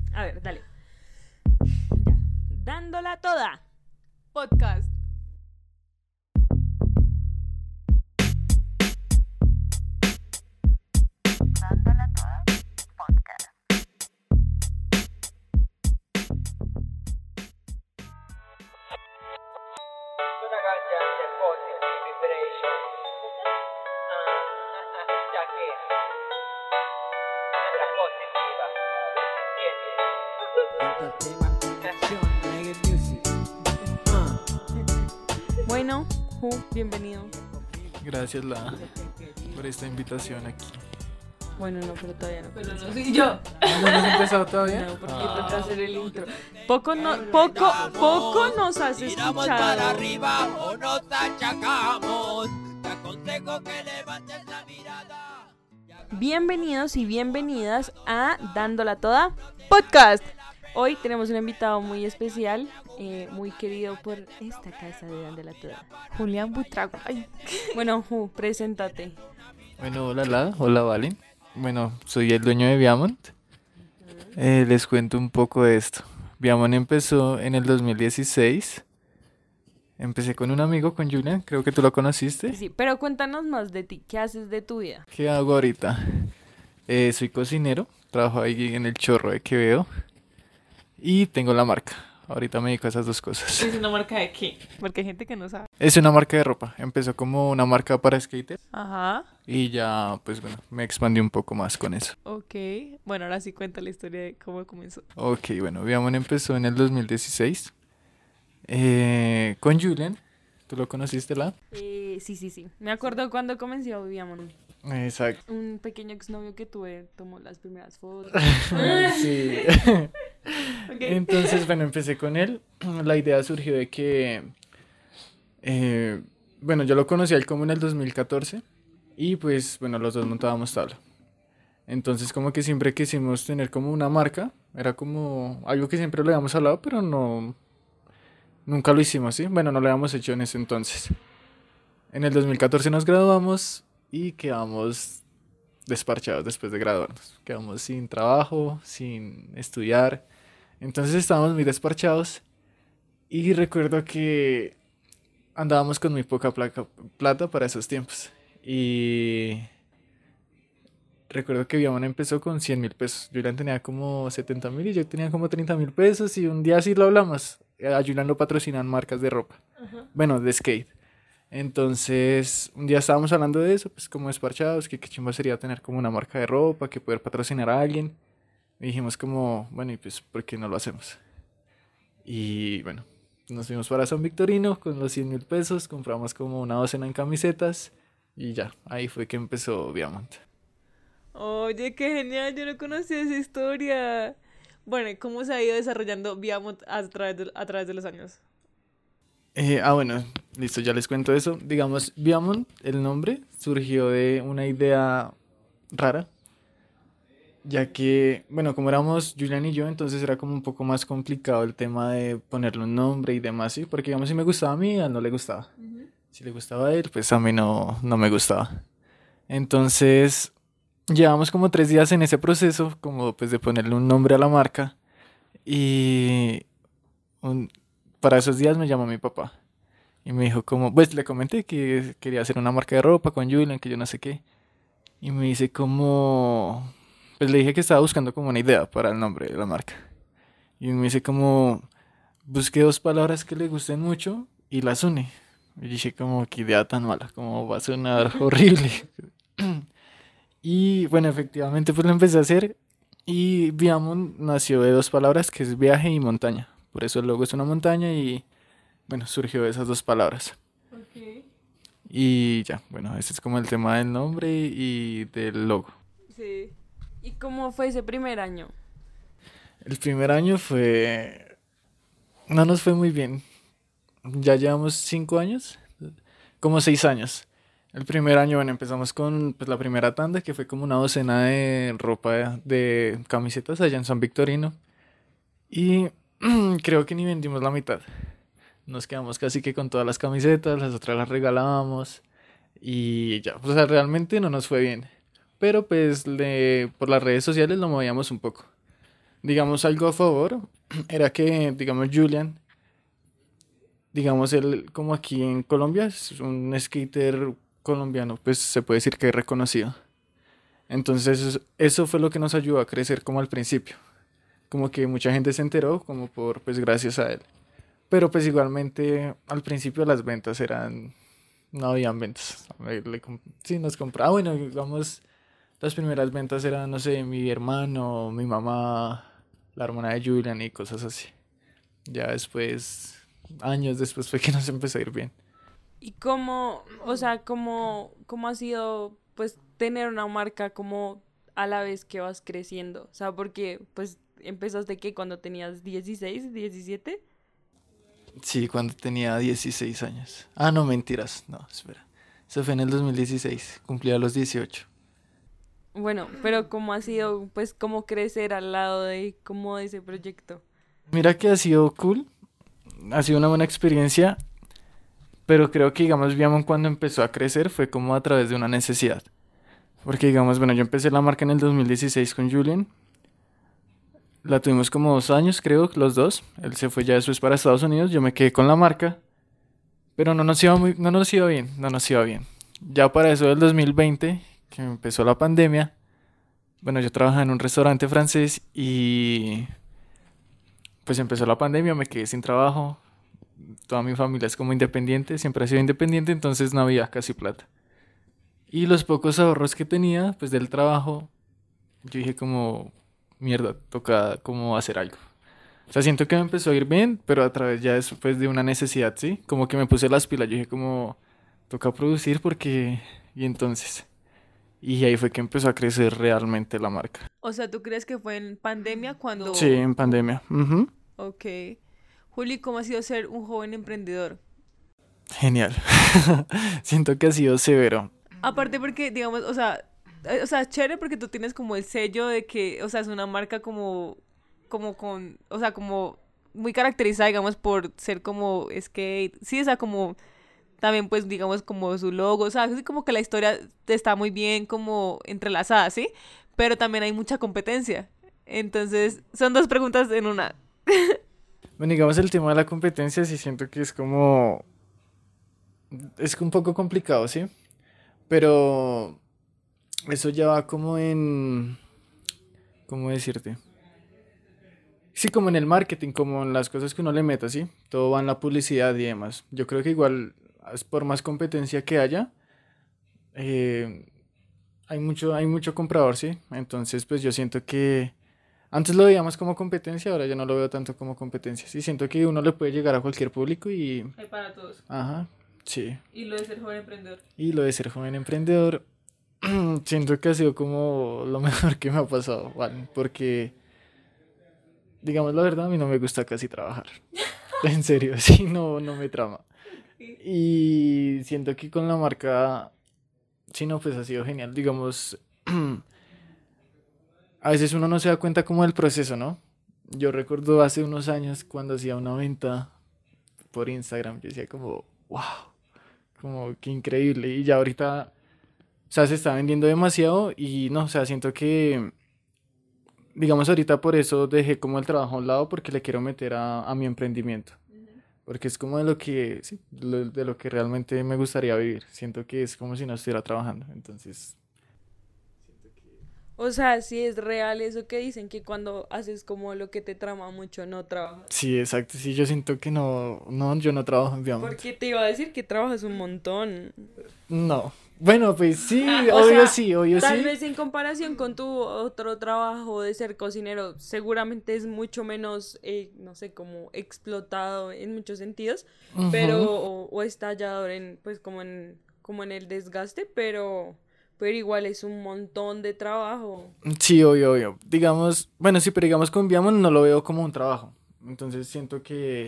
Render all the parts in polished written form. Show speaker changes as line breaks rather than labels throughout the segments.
A ver, dale. Ya. Dándola toda. Podcast.
Dándola toda podcast.
Una canción de Positive Vibration. Ya que vibra positiva.
Bueno, bienvenido.
Gracias por esta invitación aquí.
Bueno, no, pero todavía no.
Pero no soy yo.
¿No hemos empezado todavía?
No, porque toca hacer el intro. Poco nos has
Tiramos para
escuchado.
arriba o nos achacamos. Te aconsejo que levantes la mirada.
Bienvenidos y bienvenidas a Dándola Toda Podcast. Hoy tenemos un invitado muy especial, muy querido por esta casa de Dándola Toda.
Julián Butrago. Ay.
Bueno, preséntate.
Bueno, hola Valen. Bueno, soy el dueño de Viamont. Les cuento un poco de esto. Viamont empezó en el 2016. Empecé con un amigo, con Julian, creo que tú lo conociste.
Sí, pero cuéntanos más de ti. ¿Qué haces de tu vida?
¿Qué hago ahorita? Soy cocinero, trabajo ahí en el Chorro de Quevedo y tengo la marca. Ahorita me dedico a esas dos cosas.
¿Es una marca de qué? Porque hay gente que no sabe.
Es una marca de ropa. Empezó como una marca para skaters
Ajá.
y ya, pues bueno, me expandí un poco más con eso.
Ok. Bueno, ahora sí cuenta la historia de cómo comenzó.
Ok, bueno, Viamont empezó en el 2016 con Julian. ¿Tú lo conociste, la?
Sí. Me acuerdo cuando comenzó Vivíamos.
Exacto.
Un pequeño exnovio que tuve tomó las primeras fotos.
Sí.
Ok.
Entonces, bueno, empecé con él. La idea surgió de que, bueno, yo lo conocí a él como en el 2014 y pues, bueno, los dos montábamos tabla. Entonces, como que siempre quisimos tener como una marca. Era como algo que siempre le habíamos hablado, pero nunca lo hicimos, ¿sí? Bueno, no lo habíamos hecho en ese entonces. En el 2014 nos graduamos y quedamos desparchados después de graduarnos. Quedamos sin trabajo, sin estudiar. Entonces estábamos muy desparchados y recuerdo que andábamos con muy poca plata para esos tiempos. Y recuerdo que Viamont empezó con 100.000 pesos. Julian tenía como 70.000 y yo tenía como 30.000 pesos y un día así lo hablamos. A Julian lo patrocinan marcas de ropa. Bueno, de skate. Entonces, un día estábamos hablando de eso, pues como desparchados, que qué chimba sería tener como una marca de ropa, que poder patrocinar a alguien. Y dijimos como, bueno, y pues, ¿por qué no lo hacemos? Y bueno, nos fuimos para San Victorino con los 100.000 pesos, compramos como una docena en camisetas y ya, ahí fue que empezó Viamont.
Oye, qué genial. Yo no conocía esa historia. Bueno, ¿y cómo se ha ido desarrollando Viamont a través de los años?
Bueno, listo, ya les cuento eso. Digamos, Viamont, el nombre, surgió de una idea rara, ya que, bueno, como éramos Julian y yo, entonces era como un poco más complicado el tema de ponerle un nombre y demás, ¿sí? Porque, digamos, si me gustaba a mí, a él no le gustaba. Si le gustaba a él, pues a mí no me gustaba. Entonces, llevamos como 3 días en ese proceso, como pues de ponerle un nombre a la marca, y para esos días me llamó mi papá. Y me dijo como, pues le comenté que quería hacer una marca de ropa con Julian, que yo no sé qué. Y me dice como, pues le dije que estaba buscando como una idea para el nombre de la marca. Y me dice como, busqué 2 palabras que le gusten mucho y las une. Y dije como, qué idea tan mala, como va a sonar horrible. Y bueno, efectivamente pues lo empecé a hacer. Y Viamont nació de 2 palabras, que es viaje y montaña. Por eso el logo es una montaña y bueno, surgió de esas 2 palabras.
Ok.
Y ya, bueno, ese es como el tema del nombre y del logo.
Sí.
¿Y cómo fue ese primer año?
El primer año fue... No nos fue muy bien. Ya llevamos 5 años, como 6 años. El primer año, bueno, empezamos con pues, la primera tanda, que fue como una docena de ropa de camisetas allá en San Victorino. Y creo que ni vendimos la mitad. Nos quedamos casi que con todas las camisetas, las otras las regalábamos y ya, o sea, realmente no nos fue bien. Pero pues por las redes sociales lo movíamos un poco. Digamos algo a favor, era que, digamos, Julian, digamos, él como aquí en Colombia es un skater colombiano, pues se puede decir que es reconocido. Entonces eso fue lo que nos ayudó a crecer como al principio. Como que mucha gente se enteró como por, pues gracias a él. Pero pues igualmente al principio las ventas eran, no habían ventas. Sí, nos compraba, bueno, digamos, las primeras ventas eran, no sé, mi hermano, mi mamá, la hermana de Julian y cosas así. Ya después, años después fue que nos empezó a ir bien.
¿Y cómo, o sea, cómo ha sido, pues, tener una marca como a la vez que vas creciendo? O sea, porque, pues, empezaste que cuando tenías 16, 17.
Sí, cuando tenía 16 años. Ah, no, mentiras. No, espera. Eso fue en el 2016. Cumplía los 18.
Bueno, pero cómo ha sido, pues, cómo crecer al lado de como de ese proyecto.
Mira que ha sido cool. Ha sido una buena experiencia. Pero creo que, digamos, Viamon cuando empezó a crecer fue como a través de una necesidad. Porque, digamos, bueno, yo empecé la marca en el 2016 con Julian. La tuvimos como 2 años, creo, los dos. Él se fue ya después para Estados Unidos. Yo me quedé con la marca. Pero no nos iba bien, no nos iba bien. Ya para eso del 2020, que empezó la pandemia, bueno, yo trabajaba en un restaurante francés y pues empezó la pandemia, me quedé sin trabajo. Toda mi familia es como independiente, siempre ha sido independiente, entonces no había casi plata. Y los pocos ahorros que tenía, pues del trabajo, yo dije como, mierda, toca como hacer algo. O sea, siento que me empezó a ir bien, pero a través ya después de una necesidad, ¿sí? Como que me puse las pilas, yo dije como, toca producir porque... Y entonces... Y ahí fue que empezó a crecer realmente la marca.
O sea, ¿tú crees que fue en pandemia cuando...
Sí, en pandemia. Ujú.
Ok. Juli, ¿cómo ha sido ser un joven emprendedor?
Genial. Siento que ha sido severo.
Aparte porque, digamos, o sea, chévere porque tú tienes como el sello de que, o sea, es una marca como con, o sea, como muy caracterizada, digamos, por ser como skate, sí, o sea, como también, pues, digamos, como su logo, o sea, así como que la historia está muy bien como entrelazada, ¿sí? Pero también hay mucha competencia. Entonces, son dos preguntas en una.
Bueno, digamos el tema de la competencia sí siento que es como... Es un poco complicado, ¿sí? Pero eso ya va como en... ¿Cómo decirte? Sí, como en el marketing, como en las cosas que uno le meta, ¿sí? Todo va en la publicidad y demás. Yo creo que igual, por más competencia que haya, eh, hay mucho comprador, ¿sí? Entonces, pues yo siento que antes lo veíamos como competencia, ahora ya no lo veo tanto como competencia. Sí, siento que uno le puede llegar a cualquier público y...
Hay para todos.
Ajá, sí.
Y lo de ser joven emprendedor.
Y lo de ser joven emprendedor, siento que ha sido como lo mejor que me ha pasado, ¿vale? Porque, digamos la verdad, a mí no me gusta casi trabajar. En serio, sí, no, no me trama. Y siento que con la marca, sí, no, pues ha sido genial. Digamos, a veces uno no se da cuenta como del proceso, ¿no? Yo recuerdo hace unos años cuando hacía una venta por Instagram, yo decía como, wow, como qué increíble. Y ya ahorita, o sea, se está vendiendo demasiado y no, o sea, siento que, digamos, ahorita por eso dejé como el trabajo a un lado porque le quiero meter a mi emprendimiento. Porque es como de lo que, sí, de lo que realmente me gustaría vivir. Siento que es como si no estuviera trabajando. Entonces,
O sea, sí es real eso que dicen que cuando haces como lo que te trama mucho, no trabajas.
sí, exacto. Sí, yo siento que no, no, yo no trabajo en Viamont.
Porque te iba a decir que trabajas un montón.
No. Bueno, pues sí,
O
obvio
sea,
sí, obvio
tal
sí.
vez en comparación con tu otro trabajo de ser cocinero, seguramente es mucho menos, no sé, como explotado en muchos sentidos, pero,
Ujú.
o estallador en, pues como en el desgaste, pero igual es un montón de trabajo.
Sí, obvio, obvio. Digamos, bueno, sí, pero digamos con Viamont no lo veo como un trabajo. Entonces siento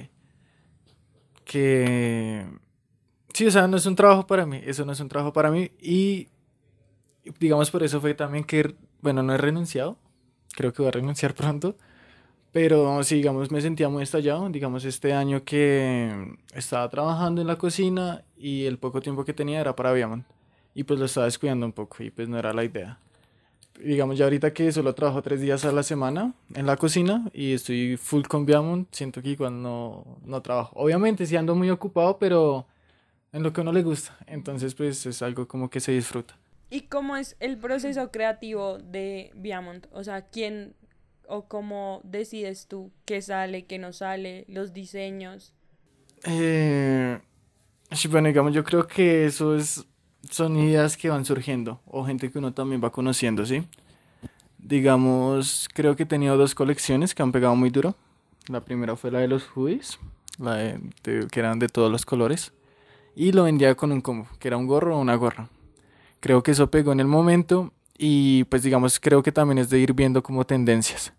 que, sí, o sea, no es un trabajo para mí. Eso no es un trabajo para mí. Y digamos por eso fue también que, bueno, no he renunciado. Creo que voy a renunciar pronto. Pero sí, digamos, me sentía muy estallado. Digamos, este año que estaba trabajando en la cocina y el poco tiempo que tenía era para Viamont. Y pues lo estaba descuidando un poco y pues no era la idea. digamos, ya ahorita que solo trabajo 3 días a la semana en la cocina y estoy full con Viamont, siento que igual no trabajo. Obviamente sí ando muy ocupado, pero en lo que a uno le gusta. Entonces, pues es algo como que se disfruta.
¿Y cómo es el proceso creativo de Viamont? O sea, ¿quién o cómo decides tú qué sale, qué no sale, los diseños?
Eh, sí, bueno, digamos, yo creo que son ideas que van surgiendo o gente que uno también va conociendo, ¿sí? Digamos, creo que he tenido 2 colecciones que han pegado muy duro. La primera fue la de los hoodies, que eran de todos los colores. Y lo vendía con un combo, que era un gorro o una gorra. Creo que eso pegó en el momento y pues digamos, creo que también es de ir viendo como tendencias.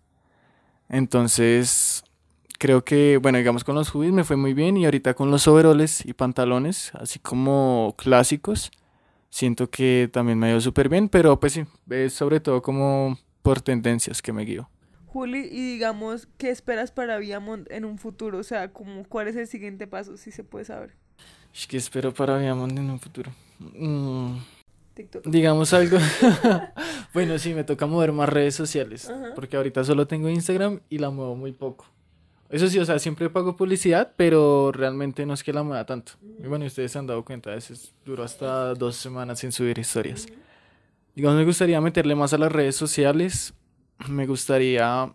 Entonces, creo que, bueno, digamos con los hoodies me fue muy bien y ahorita con los overoles y pantalones, así como clásicos, siento que también me ha ido súper bien, pero pues sí, es sobre todo como por tendencias que me guío.
Juli, y digamos, ¿qué esperas para Viamont en un futuro? O sea, como, ¿cuál es el siguiente paso, si se puede saber?
¿Qué espero para Viamond en un futuro?
TikTok.
Digamos algo. Bueno, sí, me toca mover más redes sociales,
Ajá.
porque ahorita solo tengo Instagram y la muevo muy poco. Eso sí, o sea, siempre pago publicidad, pero realmente no es que la mueva tanto. Y bueno, ustedes se han dado cuenta, a veces duro hasta 2 semanas sin subir historias. Digamos, me gustaría meterle más a las redes sociales. Me gustaría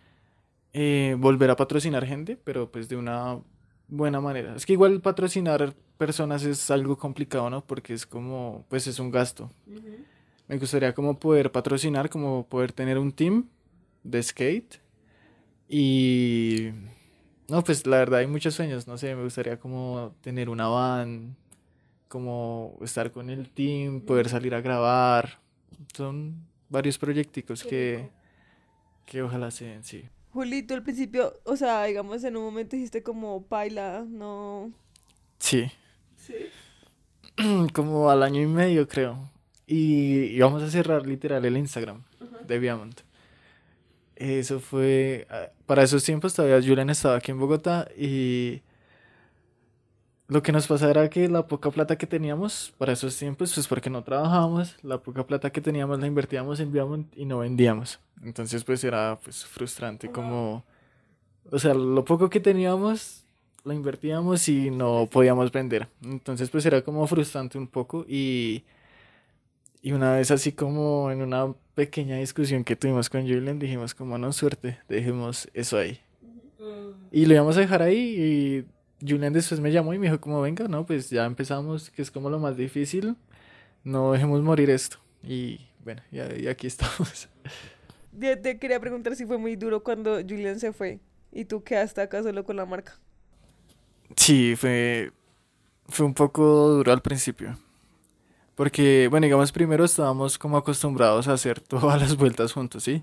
volver a patrocinar gente, pero pues de una buena manera. Es que igual patrocinar personas es algo complicado, ¿no? Porque es como, pues es un gasto. Me gustaría como poder patrocinar, como poder tener un team de skate y... No, pues la verdad hay muchos sueños, no sé, me gustaría como tener una van, como estar con el team, poder salir a grabar. Son varios proyecticos que ojalá se den, sí.
Juli, tú al principio, o sea, digamos, en un momento dijiste como, paila, no...
Sí,
Sí.
como al año y medio creo. Y íbamos a cerrar literal el Instagram de Viamont. Eso fue, para esos tiempos todavía Julian estaba aquí en Bogotá y lo que nos pasaba era que la poca plata que teníamos para esos tiempos, pues porque no trabajábamos, la poca plata que teníamos la invertíamos en Viamont y no vendíamos. Entonces pues era pues frustrante como, o sea, lo poco que teníamos lo invertíamos y no podíamos vender. Entonces pues era como frustrante un poco y una vez así como en una pequeña discusión que tuvimos con Julian dijimos como no suerte, dejemos eso ahí. Y lo íbamos a dejar ahí y Julian después me llamó y me dijo como venga, no, pues ya empezamos, que es como lo más difícil, no dejemos morir esto. Y bueno, y aquí estamos.
Te quería preguntar si fue muy duro cuando Julian se fue y tú quedaste acá solo con la marca.
Sí, fue un poco duro al principio. Porque, bueno, digamos, primero estábamos como acostumbrados a hacer todas las vueltas juntos, ¿sí?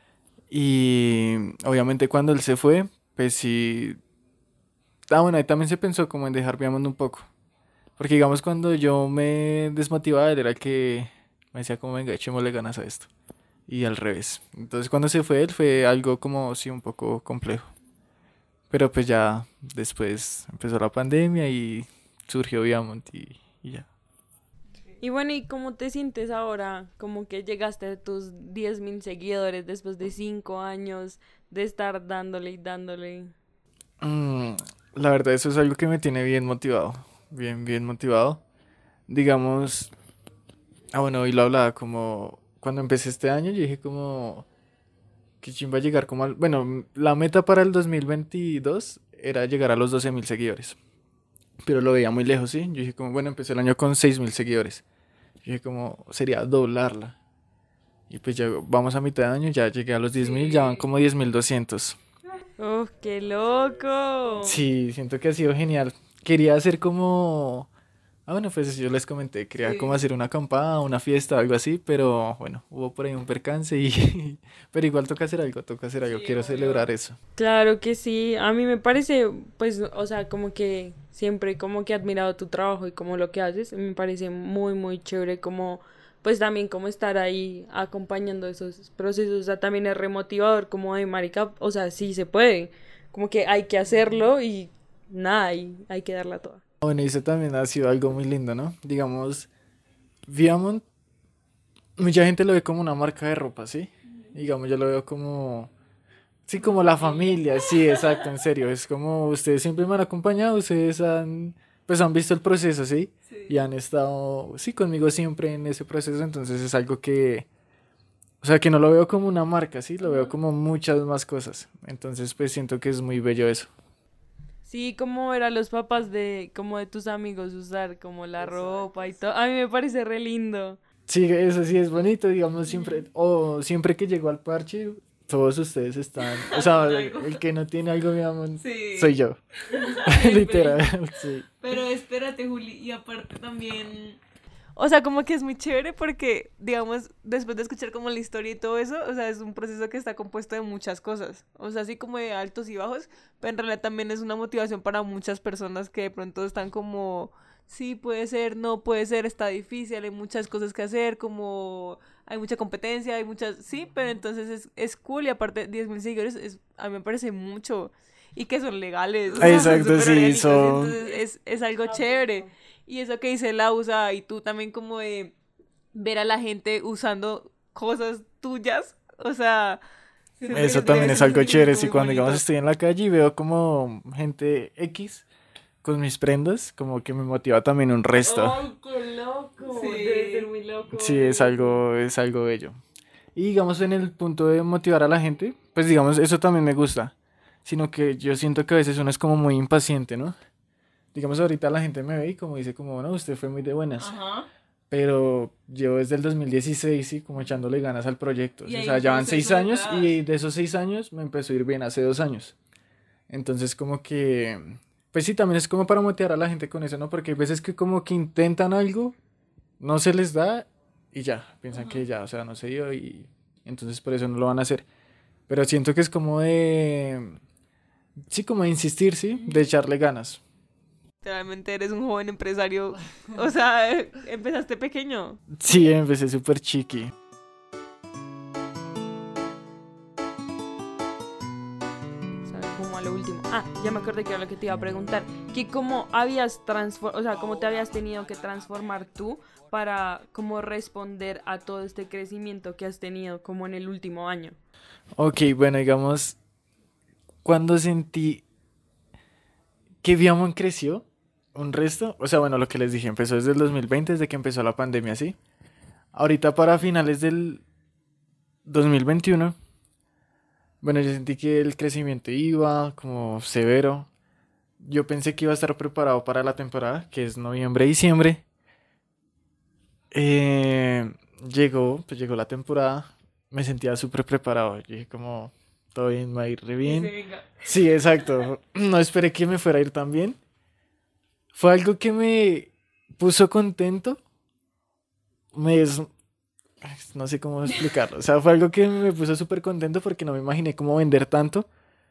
Y obviamente cuando él se fue, pues sí. Ah, bueno, ahí también se pensó como en dejar Viamond un poco. Porque, digamos, cuando yo me desmotivaba, él era el que me decía como, venga, echémosle ganas a esto. Y al revés. Entonces, cuando se fue él, fue algo como, sí, un poco complejo. Pero pues ya después empezó la pandemia y surgió Viamond y ya.
Y bueno, ¿y cómo te sientes ahora? Como que llegaste a tus 10.000 seguidores después de 5 años de estar dándole y dándole.
Mm, la verdad, eso es algo que me tiene bien motivado. Bien motivado. Digamos, bueno, hoy lo hablaba como cuando empecé este año, yo dije como que chimba llegar como al... Bueno, la meta para el 2022 era llegar a los 12.000 seguidores. Pero lo veía muy lejos, ¿sí? Yo dije como, bueno, empecé el año con 6.000 seguidores. Yo dije como, sería doblarla. Y pues ya vamos a mitad de año, ya llegué a los 10.000, ya van como 10.200.
¡Oh, qué loco!
Sí, siento que ha sido genial. Quería hacer como... Ah, bueno, pues yo les comenté, quería como hacer una acampada, una fiesta, algo así, pero bueno, hubo por ahí un percance y... Pero igual toca hacer algo, quiero celebrar eso.
Claro que sí, a mí me parece, pues, o sea, como que siempre como que he admirado tu trabajo y como lo que haces, me parece muy, muy chévere como, pues también como estar ahí acompañando esos procesos, o sea, también es remotivador como de marica, o sea, sí se puede, como que hay que hacerlo y nada, y hay que darla toda.
Bueno, y eso también ha sido algo muy lindo, ¿no? Digamos, Viamond mucha gente lo ve como una marca de ropa, ¿sí? Digamos, yo lo veo como, sí, como la familia, sí, exacto, en serio. Es como ustedes siempre me han acompañado, ustedes pues han visto el proceso, ¿sí? Y han estado, sí, conmigo siempre en ese proceso, entonces es algo que, o sea, que no lo veo como una marca, ¿sí? Lo veo como muchas más cosas. Entonces, pues siento que es muy bello eso.
Sí, como ver a los papás de, como de tus amigos usar como la ropa y todo. A mí me parece re lindo.
Sí, eso sí es bonito, digamos, siempre, o siempre que llego al parche, todos ustedes están, o sea, el que no tiene algo, digamos,
Sí.
soy yo, literal, sí.
Pero espérate, Juli, y aparte también... O sea, como que es muy chévere porque, digamos, después de escuchar como la historia y todo eso, o sea, es un proceso que está compuesto de muchas cosas. O sea, así como de altos y bajos, pero en realidad también es una motivación para muchas personas que de pronto están como, sí, puede ser, no puede ser, está difícil, hay muchas cosas que hacer, como hay mucha competencia, hay muchas, sí, pero entonces es cool y aparte 10.000 seguidores a mí me parece mucho y que son legales, o sea, son
Exacto,
súper
sí,
orgánicos,
son,
entonces es algo chévere. Y eso que dice la usa y tú también como de ver a la gente usando cosas tuyas, o sea, siento que
eso
debe
también
ser
es
un
algo chévere,
sentimiento
sí,
muy
cuando, digamos,
bonito.
estoy en la calle y veo como gente X con mis prendas, como que me motiva también un resto,
Ay, qué loco.
Sí.
Debe ser muy loco.
sí, es algo bello. Y digamos, en el punto de motivar a la gente, pues digamos, eso también me gusta, sino que yo siento que a veces uno es como muy impaciente, ¿no? Digamos, ahorita la gente me ve y como dice como, no, usted fue muy de buenas.
Ajá.
Pero yo desde el 2016, sí, como echándole ganas al proyecto.
Y
O
hay
sea,
un
ya van 6
proceso
años
detrás.
y de esos 6 años me empezó a ir bien hace 2 años. Entonces como que, pues sí, también es como para motivar a la gente con eso, ¿no? Porque hay veces que como que intentan algo, no se les da y ya, piensan que ya, o sea, no se dio y entonces por eso no lo van a hacer. Pero siento que es como de, sí, como de insistir, sí, de echarle ganas.
Literalmente eres un joven empresario, o sea, empezaste pequeño.
Sí, empecé súper chiqui.
O sea, como a lo último. Ah, ya me acordé que era lo que te iba a preguntar. Que cómo habías o sea, cómo te habías tenido que transformar tú para como responder a todo este crecimiento que has tenido como en el último año.
Ok, bueno, digamos, cuando sentí que Viamon creció un resto, o sea, bueno, lo que les dije, empezó desde el 2020, desde que empezó la pandemia, ¿sí? Ahorita para finales del 2021, bueno, yo sentí que el crecimiento iba como severo. Yo pensé que iba a estar preparado para la temporada, que es noviembre-diciembre. Eh, pues llegó la temporada, me sentía súper preparado. Yo dije como, todo bien, me va a ir re bien. Sí, exacto. No esperé que me fuera a ir tan bien. Fue algo que me puso contento. Me des- No sé cómo explicarlo. O sea, fue algo que me puso súper contento porque no me imaginé cómo vender tanto.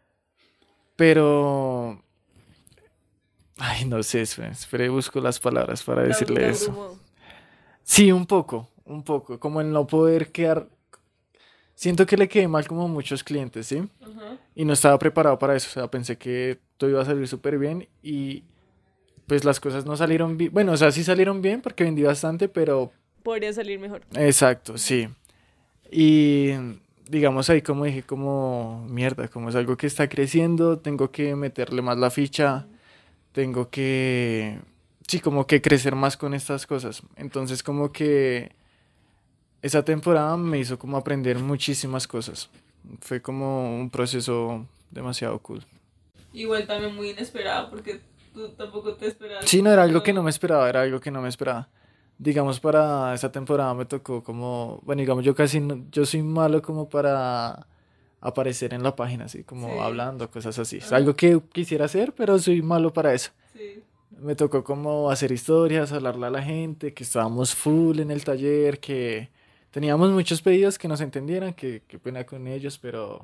Pero... Ay, no sé, espere, busco las palabras para decirle eso. Sí, un poco, un poco. Como el no poder quedar... Siento que le quedé mal como a muchos clientes, ¿sí? Y no estaba preparado para eso. O sea, pensé que todo iba a salir súper bien y pues las cosas no salieron bien. Bueno, o sea, sí salieron bien porque vendí bastante, pero
Podría salir mejor.
exacto, sí. Y digamos ahí como dije, como mierda, como es algo que está creciendo, tengo que meterle más la ficha, tengo que, sí, como que crecer más con estas cosas. Entonces como que esa temporada me hizo como aprender muchísimas cosas. Fue como un proceso demasiado cool.
Igual también muy inesperado porque tú tampoco te esperabas
Sí, no
como
era
que
algo que no
todo.
me esperaba, era algo que no me esperaba. Digamos, para esa temporada me tocó como, bueno, digamos, yo casi yo soy malo como para aparecer en la página, así como
Sí.
hablando, cosas así. Es
Ajá.
algo que quisiera hacer, pero soy malo para eso.
Sí.
Me tocó como hacer historias, hablarle a la gente, que estábamos full en el taller, que teníamos muchos pedidos que nos entendieran, que qué pena con ellos,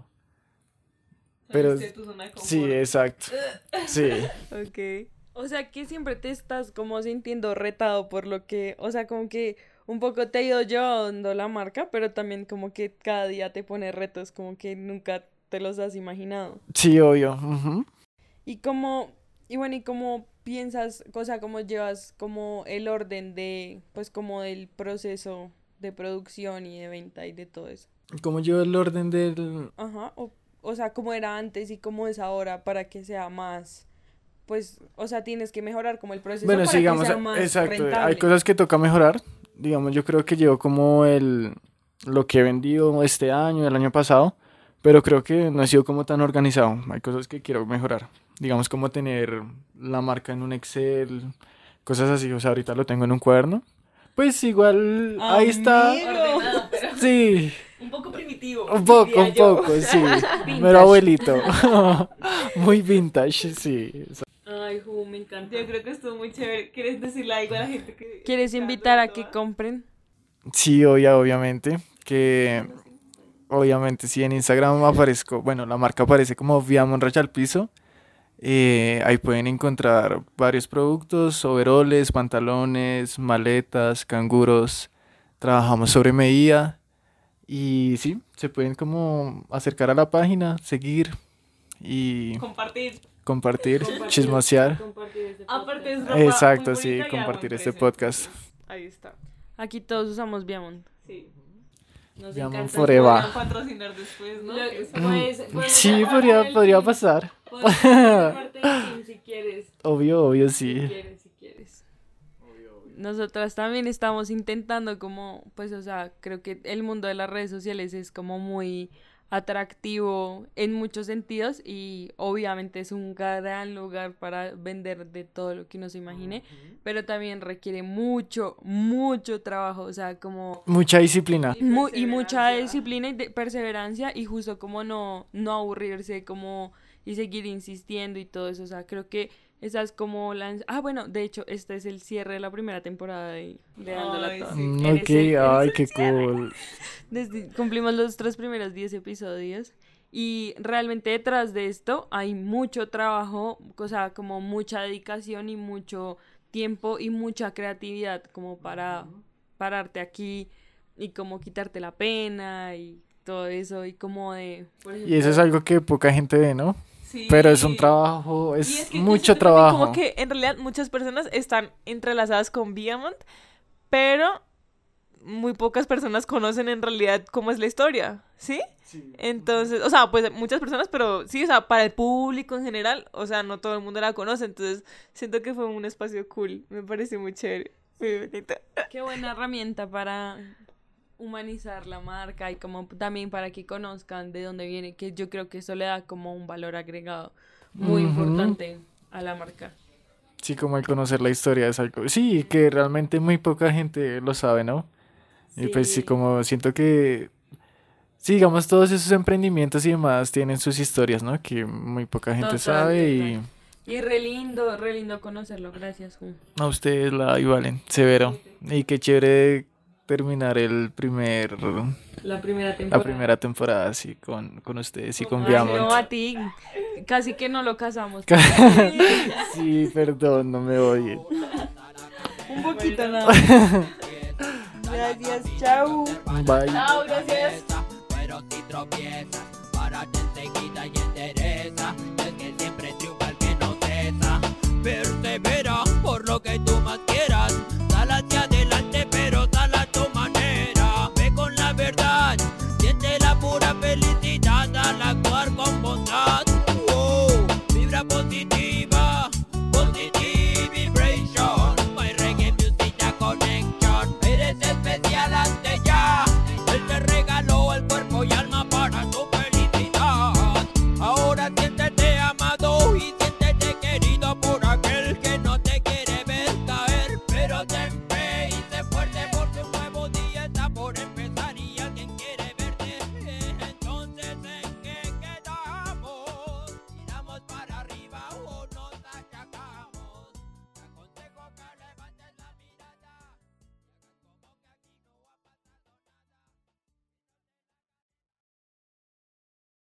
pero
Saliste de tu zona de
sí,
confort.
exacto. Sí.
Ok.
O sea, que siempre te estás como sintiendo retado por lo que, o sea, como que un poco te ha ido llevando la marca, pero también como que cada día te pone retos, como que nunca te los has imaginado.
Sí, obvio. Ujú.
Y como, y bueno, y cómo piensas, o sea, cómo llevas como el orden de, pues como del proceso de producción y de venta y de todo eso.
¿Cómo lleva el orden del...?
Ajá, o sea, como era antes y como es ahora para que sea más, pues, o sea, tienes que mejorar como el proceso
Bueno,
para
sí, digamos,
que sea más
exacto, hay
rentable.
cosas que toca mejorar. Digamos, yo creo que llevo como lo que he vendido este año, el año pasado, pero creo que no he sido como tan organizado. Hay cosas que quiero mejorar. Digamos, como tener la marca en un Excel, cosas así. O sea, ahorita lo tengo en un cuaderno. Pues igual, ahí está.
Ordenado, pero
Sí,
un poco primitivo.
un poco,
diría yo.
sí.
Vintage.
Mero abuelito. Muy vintage, sí.
Ay, me encanta.
Yo creo que estuvo muy chévere. ¿Quieres decirle algo a la gente que...
¿Quieres invitar a que compren?
Sí, obviamente. Que obviamente sí en Instagram aparezco. Bueno, la marca aparece como Vía Monracha al piso. Ahí pueden encontrar varios productos, overoles, pantalones, maletas, canguros. Trabajamos sobre medida. Y sí, se pueden como acercar a la página, seguir y compartir, chismosear.
Aparte es ropa
Exacto,
muy
sí,
bonita y a
compartir
buen
este
precio.
podcast.
Ahí está.
Aquí todos usamos Viamont.
Sí.
Nos
Viamont
encanta.
forever.
Podrían patrocinar después, ¿no?
Sí, podría pasar.
Si quieres.
Obvio, sí.
Si quieres. Nosotras también estamos intentando como, pues, o sea, creo que el mundo de las redes sociales es como muy atractivo en muchos sentidos y obviamente es un gran lugar para vender de todo lo que uno se imagine, pero también requiere mucho trabajo, o sea, como
Mucha disciplina.
y mucha disciplina y perseverancia y justo como no aburrirse como y seguir insistiendo y todo eso, o sea, creo que esa es como bueno, de hecho, este es el cierre de la primera temporada de Dándola
Ay,
Toda.
sí.
Eres
Ok,
el
ay, qué cool.
cumplimos los 3 primeros 10 episodios y realmente detrás de esto hay mucho trabajo, o sea, como mucha dedicación y mucho tiempo y mucha creatividad como para pararte aquí y como quitarte la pena y todo eso y como de... por
Y eso es
ejemplo,
algo que poca gente ve, ¿no?
Sí.
Pero es un trabajo,
Y
es
que yo
mucho
siento también
trabajo.
Como que en realidad muchas personas están entrelazadas con Viamont, pero muy pocas personas conocen en realidad cómo es la historia, ¿sí? Entonces, o sea, pues muchas personas, pero sí, o sea, para el público en general, o sea, no todo el mundo la conoce, entonces siento que fue un espacio cool, me pareció muy chévere, muy bonito.
qué buena herramienta para humanizar la marca y como también para que conozcan de dónde viene, que yo creo que eso le da como un valor agregado muy
Ujú.
importante a la marca.
Sí, como el conocer la historia es algo. Sí, que realmente muy poca gente lo sabe, ¿no? Y pues sí, como siento que, sí, digamos, todos esos emprendimientos y demás tienen sus historias, ¿no? Que muy poca gente
Total,
sabe y
total. Y re lindo conocerlo, gracias, Ju.
a ustedes la igualen, severo. Y qué chévere terminar
La primera
la
temporada.
primera temporada así con ustedes y con
Ay,
Viamont.
no, a ti, casi que no lo casamos.
Sí, perdón, no me odien.
Un poquito nada. Gracias, chao.
Bye.
Chao, gracias.
Pero si tropiezas